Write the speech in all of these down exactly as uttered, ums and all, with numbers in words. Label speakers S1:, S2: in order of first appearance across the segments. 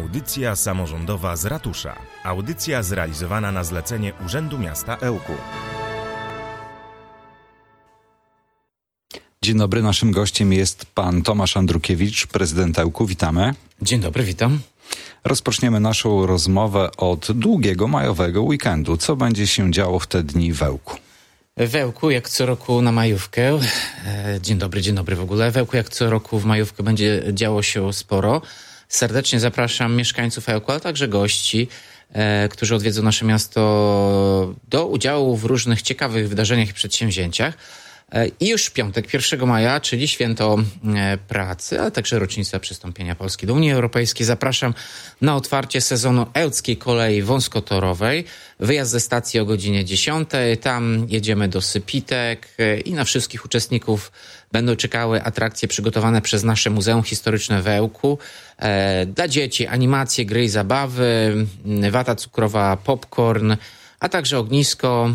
S1: Audycja samorządowa z ratusza. Audycja zrealizowana na zlecenie Urzędu Miasta Ełku.
S2: Dzień dobry, naszym gościem jest pan Tomasz Andrukiewicz, prezydent Ełku. Witamy.
S3: Dzień dobry, witam.
S2: Rozpoczniemy naszą rozmowę od długiego majowego weekendu. Co będzie się działo w te dni w Ełku?
S3: W Ełku, jak co roku na majówkę, dzień dobry, dzień dobry w ogóle, w Ełku jak co roku w majówkę będzie działo się sporo. Serdecznie zapraszam mieszkańców Ełku, ale także gości, e, którzy odwiedzą nasze miasto do udziału w różnych ciekawych wydarzeniach i przedsięwzięciach. E, I już w piątek, pierwszego maja, czyli święto e, pracy, ale także rocznica przystąpienia Polski do Unii Europejskiej, zapraszam na otwarcie sezonu Ełckiej Kolei Wąskotorowej. Wyjazd ze stacji o godzinie dziesiątej, tam jedziemy do Sypitek e, i na wszystkich uczestników będą czekały atrakcje przygotowane przez nasze Muzeum Historyczne w Ełku. E, dla dzieci animacje, gry i zabawy, wata cukrowa, popcorn, a także ognisko.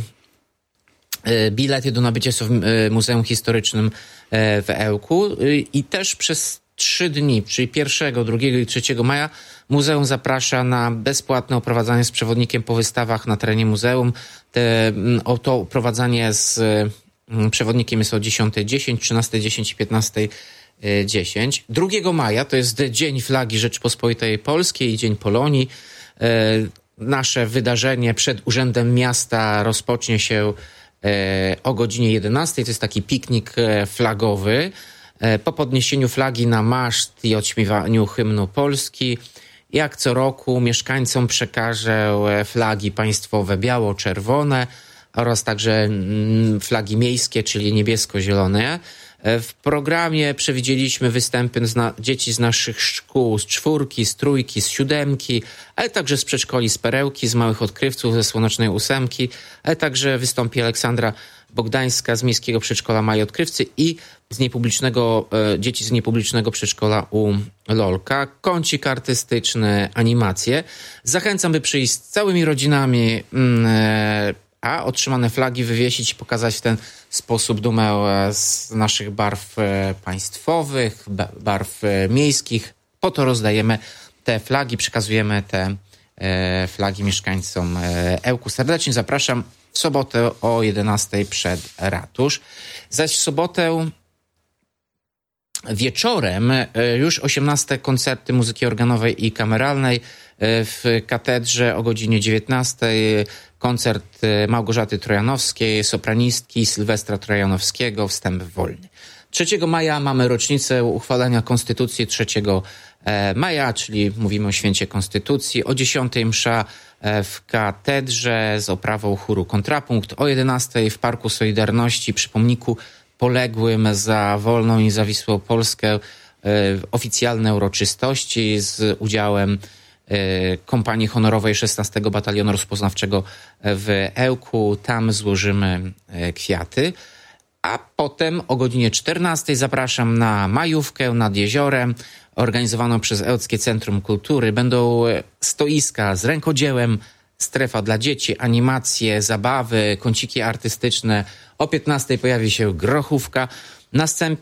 S3: E, bilety do nabycia są w e, Muzeum Historycznym e, w Ełku. E, I też przez trzy dni, czyli pierwszego, drugiego i trzeciego maja, muzeum zaprasza na bezpłatne oprowadzanie z przewodnikiem po wystawach na terenie muzeum. Te, o to oprowadzanie z przewodnikiem jest o dziesiątej dziesięć, trzynastej dziesięć i piętnastej dziesięć. drugiego maja to jest Dzień Flagi Rzeczypospolitej Polskiej i Dzień Polonii. Nasze wydarzenie przed Urzędem Miasta rozpocznie się o godzinie jedenastej. To jest taki piknik flagowy. Po podniesieniu flagi na maszt i odśpiewaniu hymnu Polski, jak co roku mieszkańcom przekażę flagi państwowe biało-czerwone oraz także flagi miejskie, czyli niebiesko-zielone. W programie przewidzieliśmy występy z na, dzieci z naszych szkół, z czwórki, z trójki, z siódemki, ale także z przedszkoli, z Perełki, z Małych Odkrywców, ze Słonecznej Ósemki, ale także wystąpi Aleksandra Bogdańska z Miejskiego Przedszkola Mali Odkrywcy i z niepublicznego, e, dzieci z niepublicznego przedszkola u Lolka. Kącik artystyczny, animacje. Zachęcam, by przyjść z całymi rodzinami, mm, a otrzymane flagi wywiesić i pokazać w ten sposób dumę z naszych barw państwowych, barw miejskich. Po to rozdajemy te flagi, przekazujemy te flagi mieszkańcom Ełku. Serdecznie zapraszam w sobotę o jedenastej przed ratusz. Zaś w sobotę wieczorem już osiemnaste koncerty muzyki organowej i kameralnej. W katedrze o godzinie dziewiętnastej koncert Małgorzaty Trojanowskiej, sopranistki Sylwestra Trojanowskiego, wstęp wolny. trzeciego maja mamy rocznicę uchwalenia Konstytucji trzeciego maja, czyli mówimy o święcie Konstytucji. O dziesiątej msza w katedrze z oprawą chóru Kontrapunkt. O jedenastej w Parku Solidarności przy pomniku poległym za wolną i niezawisłą Polskę oficjalne uroczystości z udziałem kompanii honorowej szesnastego Batalionu Rozpoznawczego w Ełku. Tam złożymy kwiaty. A potem o godzinie czternastej zapraszam na majówkę nad jeziorem organizowaną przez Ełckie Centrum Kultury. Będą stoiska z rękodziełem, strefa dla dzieci, animacje, zabawy, kąciki artystyczne. O piętnastej pojawi się grochówka. Następ...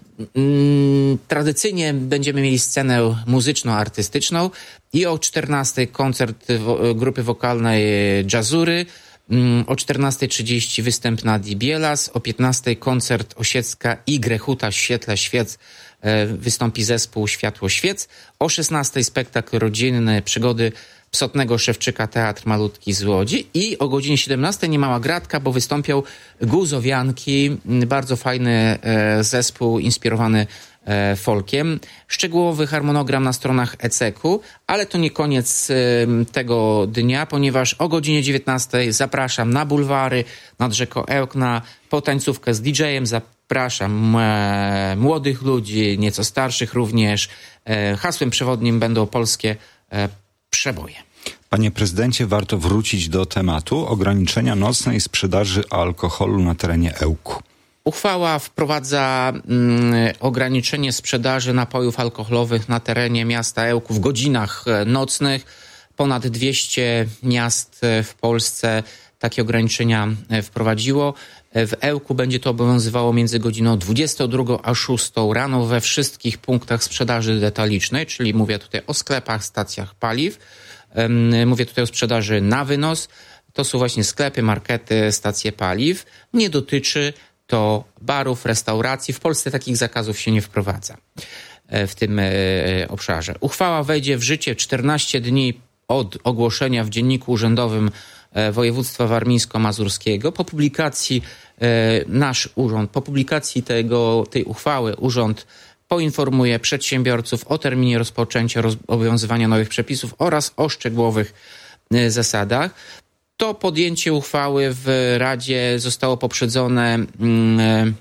S3: Mm, tradycyjnie będziemy mieli scenę muzyczno-artystyczną i o czternastej koncert wo- grupy wokalnej Jazzury. Mm, o czternastej trzydzieści występ Nadii Bielas. O piętnastej koncert Osiecka i Grechuta w świetle świec. E, wystąpi zespół Światło Świec. O szesnastej spektakl rodzinny Przygody Psotnego Szewczyka, Teatr Malutki z Łodzi. I o godzinie siedemnastej niemała gratka, bo wystąpią Guzowianki, bardzo fajny e, zespół inspirowany e, folkiem. Szczegółowy harmonogram na stronach E C K-u, ale to nie koniec e, tego dnia, ponieważ o godzinie dziewiętnastej zapraszam na bulwary nad rzeką Ełk na potańcówkę z didżejem. Zapraszam e, młodych ludzi, nieco starszych również. E, hasłem przewodnim będą polskie e, przeboje.
S2: Panie prezydencie, warto wrócić do tematu ograniczenia nocnej sprzedaży alkoholu na terenie Ełku.
S3: Uchwała wprowadza mm, ograniczenie sprzedaży napojów alkoholowych na terenie miasta Ełku w godzinach nocnych. Ponad dwieście miast w Polsce takie ograniczenia wprowadziło. W Ełku będzie to obowiązywało między godziną dwudziestą drugą a szóstą rano we wszystkich punktach sprzedaży detalicznej, czyli mówię tutaj o sklepach, stacjach paliw. Mówię tutaj o sprzedaży na wynos. To są właśnie sklepy, markety, stacje paliw. Nie dotyczy to barów, restauracji. W Polsce takich zakazów się nie wprowadza w tym obszarze. Uchwała wejdzie w życie czternaście dni od ogłoszenia w Dzienniku Urzędowym Województwa Warmińsko-Mazurskiego. Po publikacji nasz urząd, po publikacji tego, tej uchwały urząd poinformuje przedsiębiorców o terminie rozpoczęcia roz, obowiązywania nowych przepisów oraz o szczegółowych zasadach. To podjęcie uchwały w Radzie zostało poprzedzone mm,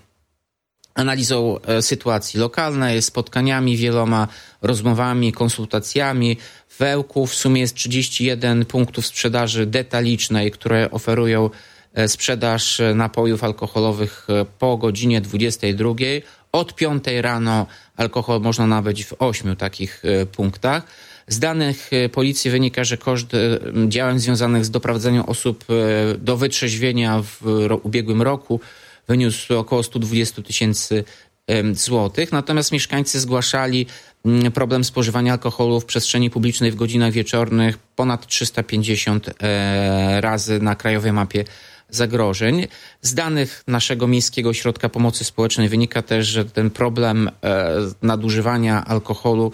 S3: analizą sytuacji lokalnej, spotkaniami wieloma, rozmowami, konsultacjami. W Ełku w sumie jest trzydzieści jeden punktów sprzedaży detalicznej, które oferują sprzedaż napojów alkoholowych po godzinie dwudziestej drugiej. Od piątej rano alkohol można nabyć w ośmiu takich punktach. Z danych policji wynika, że koszt działań związanych z doprowadzeniem osób do wytrzeźwienia w ubiegłym roku wyniósł około sto dwadzieścia tysięcy złotych. Natomiast mieszkańcy zgłaszali problem spożywania alkoholu w przestrzeni publicznej w godzinach wieczornych ponad trzysta pięćdziesiąt razy na krajowej mapie zagrożeń. Z danych naszego Miejskiego Ośrodka Pomocy Społecznej wynika też, że ten problem nadużywania alkoholu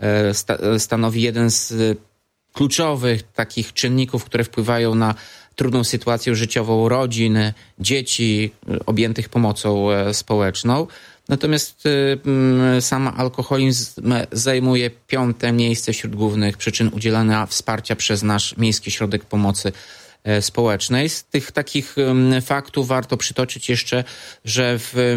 S3: stanowi jeden z kluczowych takich czynników, które wpływają na trudną sytuację życiową rodzin, dzieci objętych pomocą społeczną. Natomiast sam alkoholizm zajmuje piąte miejsce wśród głównych przyczyn udzielania wsparcia przez nasz Miejski Ośrodek Pomocy Społecznej. Z tych takich faktów warto przytoczyć jeszcze, że w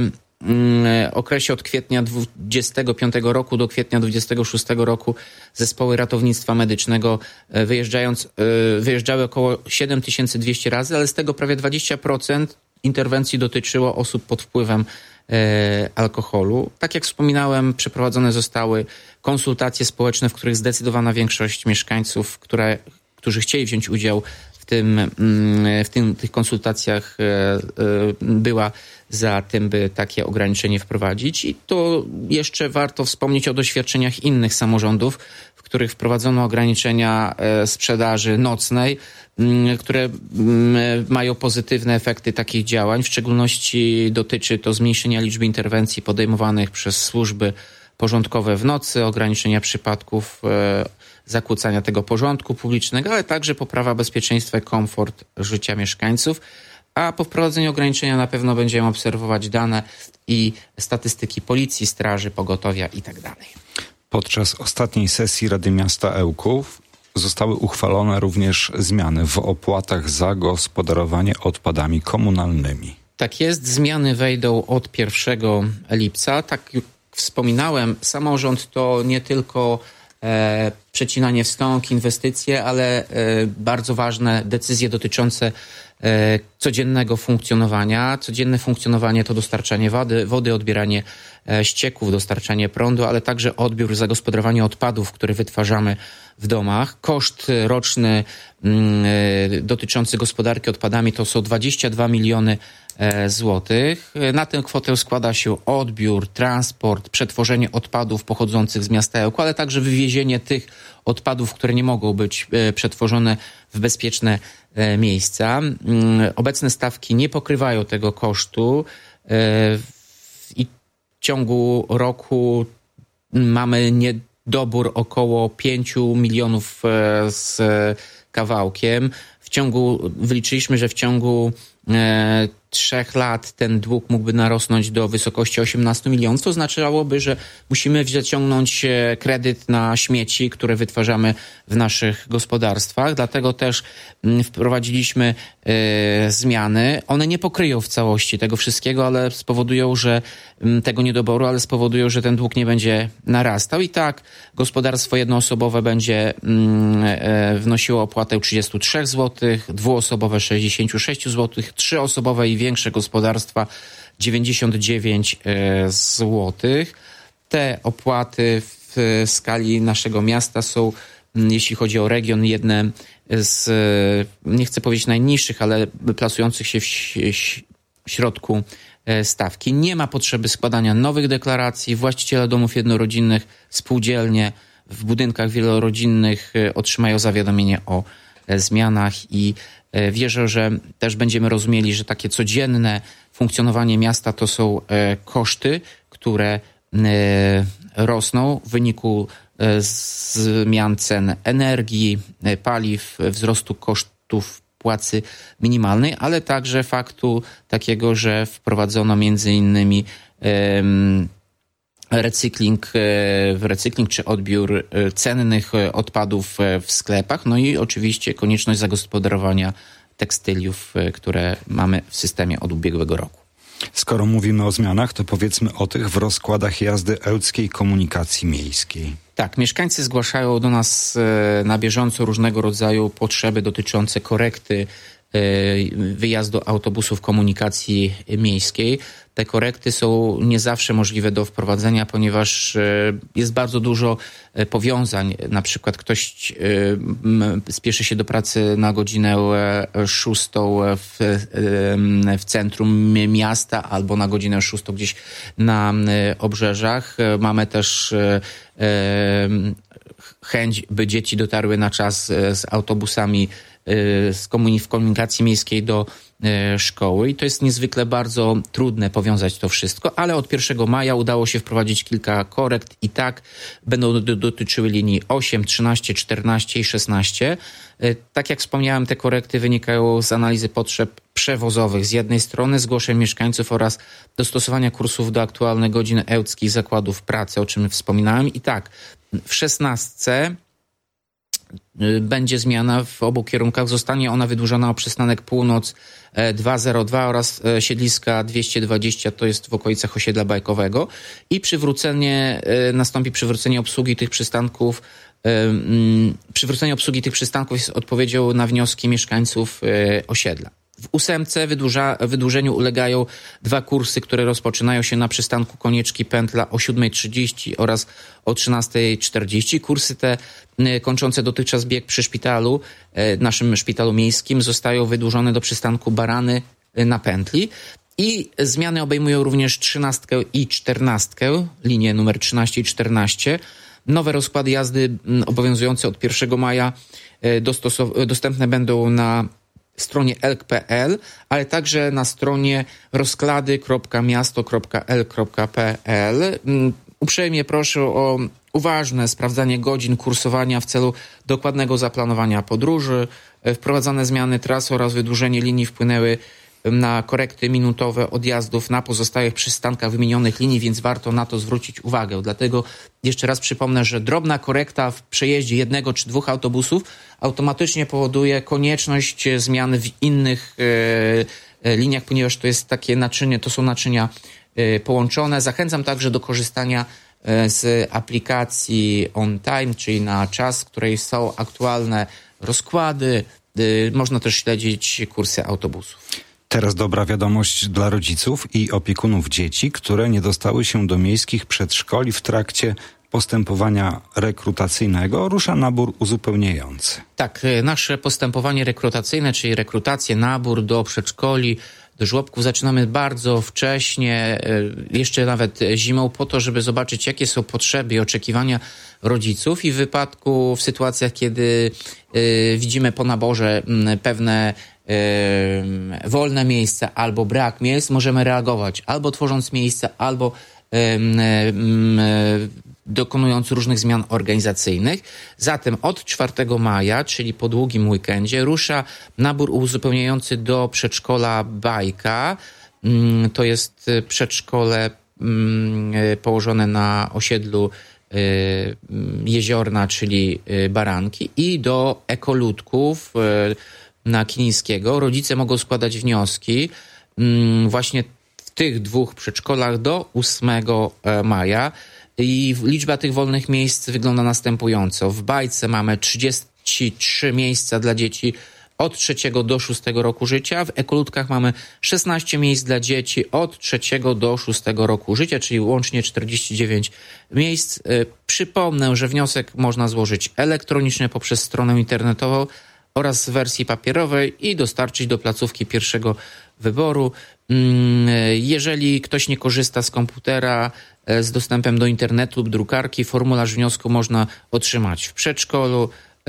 S3: okresie od kwietnia dwudziestego piątego roku do kwietnia dwudziestego szóstego roku zespoły ratownictwa medycznego wyjeżdżając, wyjeżdżały około siedem tysięcy dwieście razy, ale z tego prawie dwadzieścia procent interwencji dotyczyło osób pod wpływem alkoholu. Tak jak wspominałem, przeprowadzone zostały konsultacje społeczne, w których zdecydowana większość mieszkańców, które, którzy chcieli wziąć udział w tym, w tym, tych konsultacjach była za tym, by takie ograniczenie wprowadzić. I to jeszcze warto wspomnieć o doświadczeniach innych samorządów, w których wprowadzono ograniczenia sprzedaży nocnej, które mają pozytywne efekty takich działań. W szczególności dotyczy to zmniejszenia liczby interwencji podejmowanych przez służby porządkowe w nocy, ograniczenia przypadków zakłócania tego porządku publicznego, ale także poprawa bezpieczeństwa i komfort życia mieszkańców. A po wprowadzeniu ograniczenia na pewno będziemy obserwować dane i statystyki policji, straży, pogotowia itd.
S2: Podczas ostatniej sesji Rady Miasta Ełków zostały uchwalone również zmiany w opłatach za gospodarowanie odpadami komunalnymi.
S3: Tak jest, zmiany wejdą od pierwszego lipca. Tak jak wspominałem, samorząd to nie tylko e, przecinanie wstąg, inwestycje, ale e, bardzo ważne decyzje dotyczące e, codziennego funkcjonowania. Codzienne funkcjonowanie to dostarczanie wody, wody odbieranie e, ścieków, dostarczanie prądu, ale także odbiór, zagospodarowanie odpadów, które wytwarzamy w domach. Koszt roczny mm, e, dotyczący gospodarki odpadami to są dwadzieścia dwa miliony złotych. Na tę kwotę składa się odbiór, transport, przetworzenie odpadów pochodzących z miasta Ełku, ale także wywiezienie tych odpadów, które nie mogą być przetworzone w bezpieczne miejsca. Obecne stawki nie pokrywają tego kosztu i w ciągu roku mamy niedobór około pięciu milionów z kawałkiem. W ciągu, wyliczyliśmy, że w ciągu e, trzech lat ten dług mógłby narosnąć do wysokości osiemnastu milionów. To oznaczałoby, że musimy zaciągnąć kredyt na śmieci, które wytwarzamy w naszych gospodarstwach. Dlatego też m, wprowadziliśmy e, zmiany. One nie pokryją w całości tego wszystkiego, ale spowodują, że m, tego niedoboru, ale spowodują, że ten dług nie będzie narastał. I tak gospodarstwo jednoosobowe będzie m, e, wnosiło opłatę trzydzieści trzy złotych, dwuosobowe sześćdziesiąt sześć złotych, trzyosobowe i większe gospodarstwa dziewięćdziesiąt dziewięć złotych. Te opłaty w skali naszego miasta są, jeśli chodzi o region, jedne z, nie chcę powiedzieć najniższych, ale plasujących się w środku stawki. Nie ma potrzeby składania nowych deklaracji. Właściciele domów jednorodzinnych, spółdzielnie w budynkach wielorodzinnych otrzymają zawiadomienie o zmianach i wierzę, że też będziemy rozumieli, że takie codzienne funkcjonowanie miasta to są koszty, które rosną w wyniku zmian cen energii, paliw, wzrostu kosztów płacy minimalnej, ale także faktu takiego, że wprowadzono między innymi recykling, recykling czy odbiór cennych odpadów w sklepach, no i oczywiście konieczność zagospodarowania tekstyliów, które mamy w systemie od ubiegłego roku.
S2: Skoro mówimy o zmianach, to powiedzmy o tych w rozkładach jazdy ełckiej komunikacji miejskiej.
S3: Tak, mieszkańcy zgłaszają do nas na bieżąco różnego rodzaju potrzeby dotyczące korekty wyjazdu autobusów komunikacji miejskiej. Te korekty są nie zawsze możliwe do wprowadzenia, ponieważ jest bardzo dużo powiązań. Na przykład ktoś spieszy się do pracy na godzinę szóstą w, w centrum miasta albo na godzinę szóstą gdzieś na obrzeżach. Mamy też chęć, by dzieci dotarły na czas z autobusami z komunik- w komunikacji miejskiej do e, szkoły i to jest niezwykle bardzo trudne powiązać to wszystko, ale od pierwszego maja udało się wprowadzić kilka korekt i tak będą do- dotyczyły linii osiem, trzynaście, czternaście i szesnaście. E, tak jak wspomniałem, te korekty wynikają z analizy potrzeb przewozowych z jednej strony, zgłoszeń mieszkańców oraz dostosowania kursów do aktualnych godzin ełckich zakładów pracy, o czym wspominałem. I tak, w szesnastce będzie zmiana w obu kierunkach. Zostanie ona wydłużona o przystanek Północ dwieście dwa oraz siedliska dwieście dwadzieścia, to jest w okolicach osiedla bajkowego i przywrócenie, nastąpi przywrócenie obsługi tych przystanków. Przywrócenie obsługi tych przystanków jest odpowiedzią na wnioski mieszkańców osiedla. W ósemce wydłuża, wydłużeniu ulegają dwa kursy, które rozpoczynają się na przystanku Konieczki Pętla o siódma trzydzieści oraz o trzynasta czterdzieści. Kursy te kończące dotychczas bieg przy szpitalu, naszym szpitalu miejskim, zostają wydłużone do przystanku Barany na Pętli. I zmiany obejmują również trzynastkę i czternastkę, linie numer trzynaście i czternaście. Nowe rozkłady jazdy obowiązujące od pierwszego maja dostosow- dostępne będą na stronie elk kropka pe el, ale także na stronie rozklady kropka miasto kropka el kropka pe el. Uprzejmie proszę o uważne sprawdzanie godzin kursowania w celu dokładnego zaplanowania podróży. Wprowadzane zmiany tras oraz wydłużenie linii wpłynęły na korekty minutowe odjazdów na pozostałych przystankach wymienionych linii, więc warto na to zwrócić uwagę. Dlatego jeszcze raz przypomnę, że drobna korekta w przejeździe jednego czy dwóch autobusów automatycznie powoduje konieczność zmian w innych e, liniach, ponieważ to jest takie naczynie, to są naczynia e, połączone. Zachęcam także do korzystania e, z aplikacji On Time, czyli na czas, w której są aktualne rozkłady. E, można też śledzić kursy autobusów.
S2: Teraz dobra wiadomość dla rodziców i opiekunów dzieci, które nie dostały się do miejskich przedszkoli w trakcie postępowania rekrutacyjnego. Rusza nabór uzupełniający.
S3: Tak, nasze postępowanie rekrutacyjne, czyli rekrutację, nabór do przedszkoli, do żłobków zaczynamy bardzo wcześnie, jeszcze nawet zimą, po to, żeby zobaczyć, jakie są potrzeby i oczekiwania rodziców i w wypadku, w sytuacjach, kiedy y, widzimy po naborze y, pewne y, wolne miejsca albo brak miejsc, możemy reagować albo tworząc miejsca, albo y, y, y, dokonując różnych zmian organizacyjnych. Zatem od czwartego maja, czyli po długim weekendzie, rusza nabór uzupełniający do przedszkola Bajka. To jest przedszkole położone na osiedlu Jeziorna, czyli Baranki, i do Ekoludków na Kilińskiego. Rodzice mogą składać wnioski właśnie w tych dwóch przedszkolach do ósmego maja. I liczba tych wolnych miejsc wygląda następująco. W Bajce mamy trzydzieści trzy miejsca dla dzieci od trzeciego do szóstego roku życia. W Ekoludkach mamy szesnaście miejsc dla dzieci od trzeciego do szóstego roku życia, czyli łącznie czterdzieści dziewięć miejsc. Przypomnę, że wniosek można złożyć elektronicznie poprzez stronę internetową oraz w wersji papierowej i dostarczyć do placówki pierwszego wyboru. Jeżeli ktoś nie korzysta z komputera, z dostępem do internetu lub drukarki, formularz wniosku można otrzymać w przedszkolu.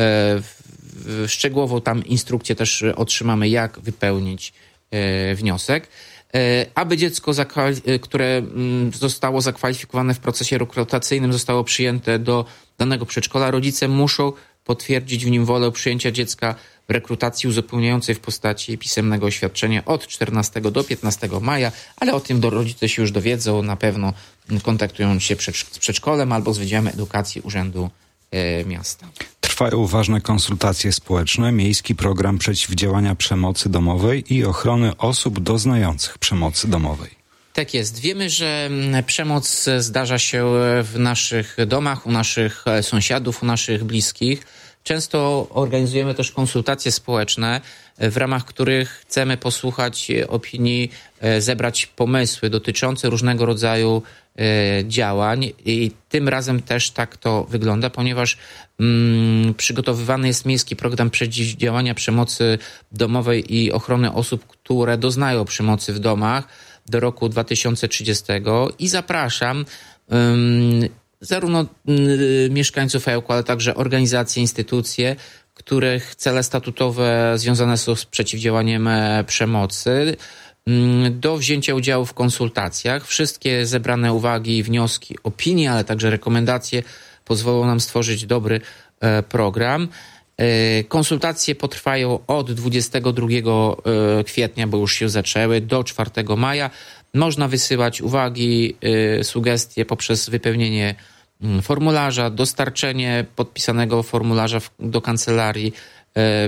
S3: Szczegółowo tam instrukcję też otrzymamy, jak wypełnić wniosek. Aby dziecko, które zostało zakwalifikowane w procesie rekrutacyjnym, zostało przyjęte do danego przedszkola, rodzice muszą potwierdzić w nim wolę przyjęcia dziecka w rekrutacji uzupełniającej w postaci pisemnego oświadczenia od czternastego do piętnastego maja, ale o tym do rodzice się już dowiedzą, na pewno kontaktując się z przedszkolem albo z Wydziałem Edukacji Urzędu e, Miasta.
S2: Trwają ważne konsultacje społeczne, miejski program przeciwdziałania przemocy domowej i ochrony osób doznających przemocy domowej.
S3: Tak jest. Wiemy, że przemoc zdarza się w naszych domach, u naszych sąsiadów, u naszych bliskich. Często organizujemy też konsultacje społeczne, w ramach których chcemy posłuchać opinii, zebrać pomysły dotyczące różnego rodzaju działań i tym razem też tak to wygląda, ponieważ mm, przygotowywany jest miejski program przeciwdziałania przemocy domowej i ochrony osób, które doznają przemocy w domach do roku dwa tysiące trzydziestego i zapraszam um, zarówno y, mieszkańców Ełku, ale także organizacje, instytucje, których cele statutowe związane są z przeciwdziałaniem przemocy, do wzięcia udziału w konsultacjach. Wszystkie zebrane uwagi, wnioski, opinie, ale także rekomendacje pozwolą nam stworzyć dobry e, program. E, konsultacje potrwają od dwudziestego drugiego kwietnia, bo już się zaczęły, do czwartego maja. Można wysyłać uwagi, e, sugestie poprzez wypełnienie m, formularza, dostarczenie podpisanego formularza w, do kancelarii, e,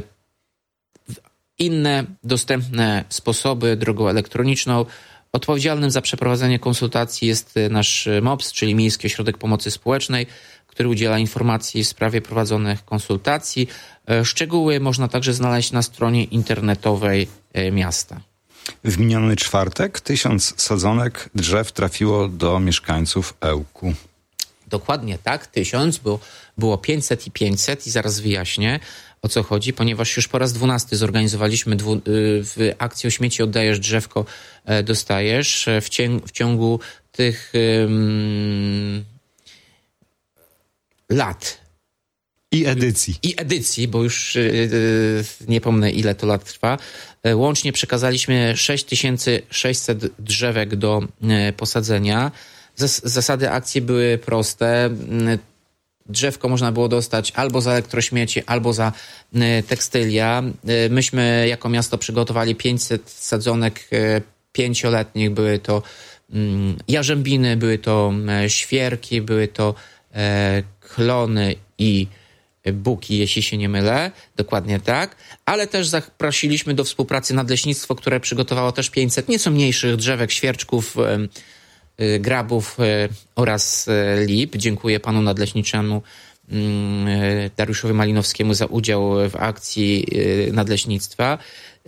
S3: inne dostępne sposoby drogą elektroniczną. Odpowiedzialnym za przeprowadzenie konsultacji jest nasz M O P S, czyli Miejski Ośrodek Pomocy Społecznej, który udziela informacji w sprawie prowadzonych konsultacji. Szczegóły można także znaleźć na stronie internetowej miasta.
S2: W miniony czwartek tysiąc sadzonek drzew trafiło do mieszkańców Ełku.
S3: Dokładnie tak, tysiąc, bo było pięćset i pięćset i zaraz wyjaśnię, o co chodzi, ponieważ już po raz dwunasty zorganizowaliśmy dwu, w akcji Śmieci oddajesz, drzewko dostajesz. W, cię, w ciągu tych um, lat
S2: I edycji.
S3: I edycji, bo już yy, nie pomnę, ile to lat trwa. Łącznie przekazaliśmy sześć tysięcy sześćset drzewek do yy, posadzenia. Zas- zasady akcji były proste. Yy, Drzewko można było dostać albo za elektrośmieci, albo za y, tekstylia. Y, myśmy jako miasto przygotowali pięćset sadzonek y, pięcioletnich. Były to y, jarzębiny, były to y, świerki, były to y, klony i buki, jeśli się nie mylę. Dokładnie tak. Ale też zaprosiliśmy do współpracy nadleśnictwo, które przygotowało też pięćset nieco mniejszych drzewek, świerczków, y, grabów oraz lip. Dziękuję panu nadleśniczemu Dariuszowi Malinowskiemu za udział w akcji nadleśnictwa.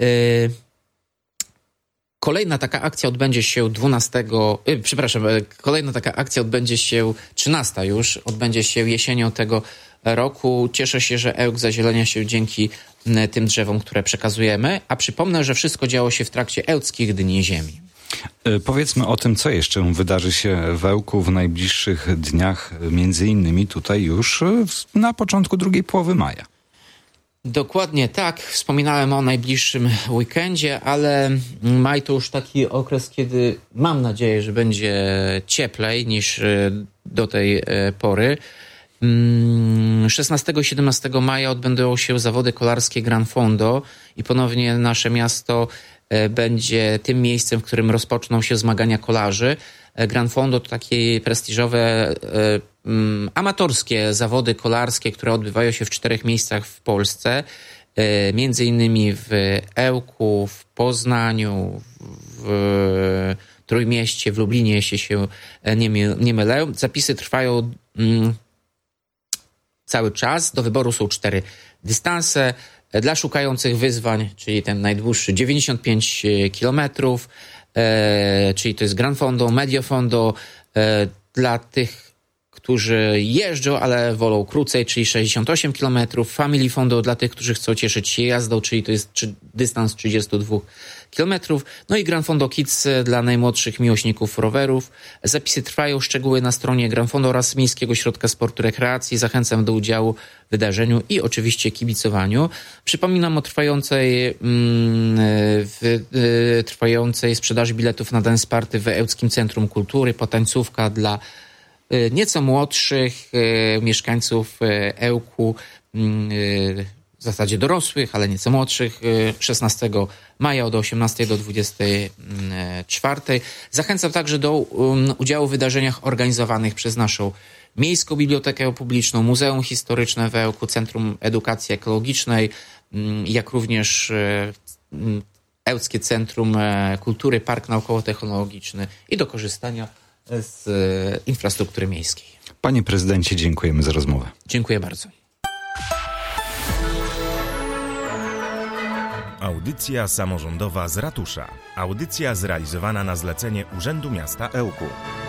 S3: Kolejna taka akcja odbędzie się dwunastego, przepraszam, kolejna taka akcja odbędzie się, trzynasta już, odbędzie się jesienią tego roku. Cieszę się, że Ełk zazielenia się dzięki tym drzewom, które przekazujemy, a przypomnę, że wszystko działo się w trakcie Ełckich Dni Ziemi.
S2: Powiedzmy o tym, co jeszcze wydarzy się w Ełku w najbliższych dniach, między innymi tutaj już na początku drugiej połowy maja.
S3: Dokładnie tak. Wspominałem o najbliższym weekendzie, ale maj to już taki okres, kiedy mam nadzieję, że będzie cieplej niż do tej pory. szesnastego i siedemnastego maja odbędą się zawody kolarskie Gran Fondo i ponownie nasze miasto będzie tym miejscem, w którym rozpoczną się zmagania kolarzy. Gran Fondo to takie prestiżowe, um, amatorskie zawody kolarskie, które odbywają się w czterech miejscach w Polsce. E, między innymi w Ełku, w Poznaniu, w Trójmieście, w Lublinie, jeśli się nie, my, nie mylę. Zapisy trwają um, cały czas. Do wyboru są cztery dystanse. Dla szukających wyzwań, czyli ten najdłuższy dziewięćdziesiąt pięć kilometrów, e, czyli to jest Gran Fondo, Medio Fondo. E, dla tych, którzy jeżdżą, ale wolą krócej, czyli sześćdziesiąt osiem kilometrów. Family Fondo dla tych, którzy chcą cieszyć się jazdą, czyli to jest czy, dystans trzydzieści dwa kilometrów. No i Gran Fondo Kids dla najmłodszych miłośników rowerów. Zapisy trwają, szczegóły na stronie Gran Fondo oraz Miejskiego Ośrodka Sportu i Rekreacji. Zachęcam do udziału w wydarzeniu i oczywiście kibicowaniu. Przypominam o trwającej, mm, w, y, trwającej sprzedaży biletów na Dance Party w Ełckim Centrum Kultury. Potańcówka dla y, nieco młodszych y, mieszkańców y, Ełku, y, w zasadzie dorosłych, ale nieco młodszych, szesnastego maja od osiemnastej do dwudziestej czwartej. Zachęcam także do um, udziału w wydarzeniach organizowanych przez naszą Miejską Bibliotekę Publiczną, Muzeum Historyczne w Ełku, Centrum Edukacji Ekologicznej, um, jak również um, Ełckie Centrum Kultury, Park Naukowo-Technologiczny i do korzystania z um, infrastruktury miejskiej.
S2: Panie prezydencie, dziękujemy za rozmowę.
S3: Dziękuję bardzo.
S1: Audycja samorządowa z ratusza. Audycja zrealizowana na zlecenie Urzędu Miasta Ełku.